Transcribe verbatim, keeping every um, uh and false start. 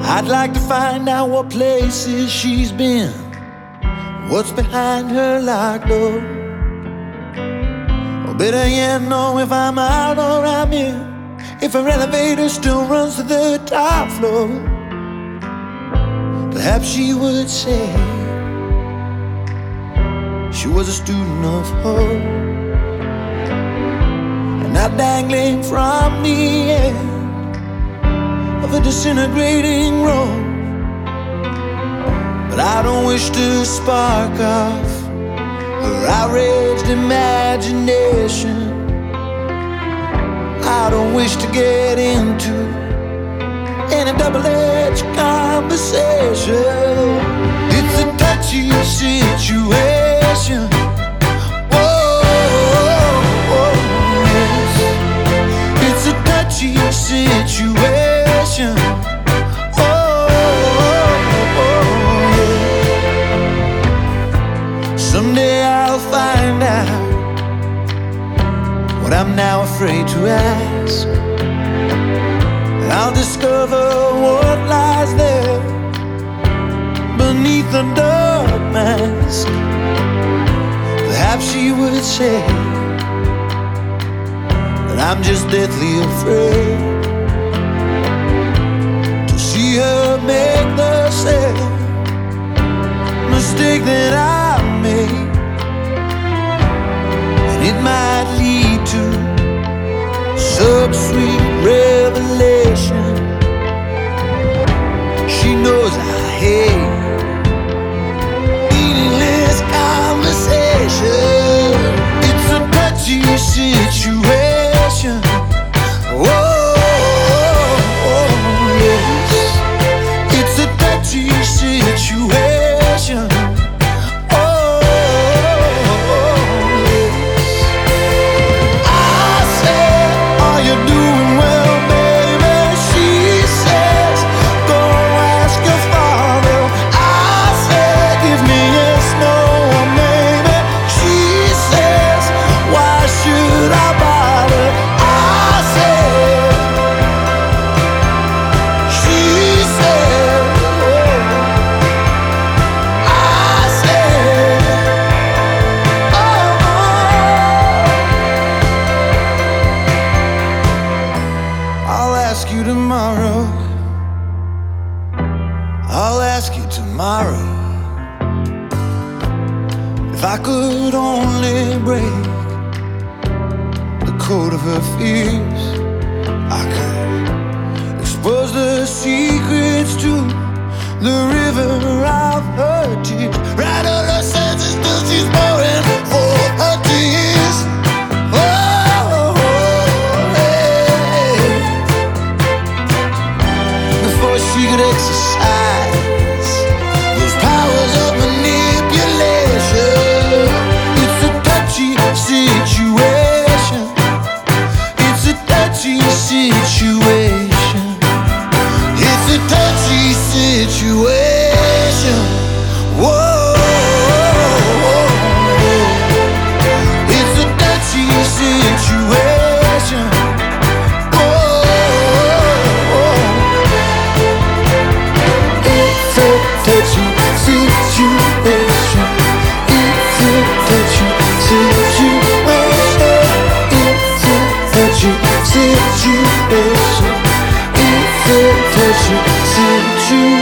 I'd like to find out what places she's been, what's behind her locked door. Or better yet, know if I'm out or I'm in, if her elevator still runs to the top floor. Perhaps she would say she was a student of hope, and not dangling from the end of a disintegrating rope. But I don't wish to spark off her outraged imagination. I don't wish to get into any double-edged conversation. It's a touchy situation. Whoa, yes. It's a touchy situation. Someday I'll find out what I'm now afraid to ask, and I'll discover what lies there beneath the dark mask. Perhaps she would say that I'm just deathly afraid to see her make the same mistake that I made, and it might lead to some sweet revelation. She knows I hate meaningless conversation. It's a touchy situation. Whoa, yes. It's a touchy situation. Tomorrow, I'll ask you tomorrow, if I could only break the code of her fears, I could expose the secrets to the river of her tears. Right on her senses till she's pouring for her tears. She could exercise those powers of manipulation. It's a touchy situation. It's a touchy situation. It's a touchy situation. Whoa, it's a touchy situation. Touchy situation. It's a touchy situation. It's a touchy situation. It's a touchy situation.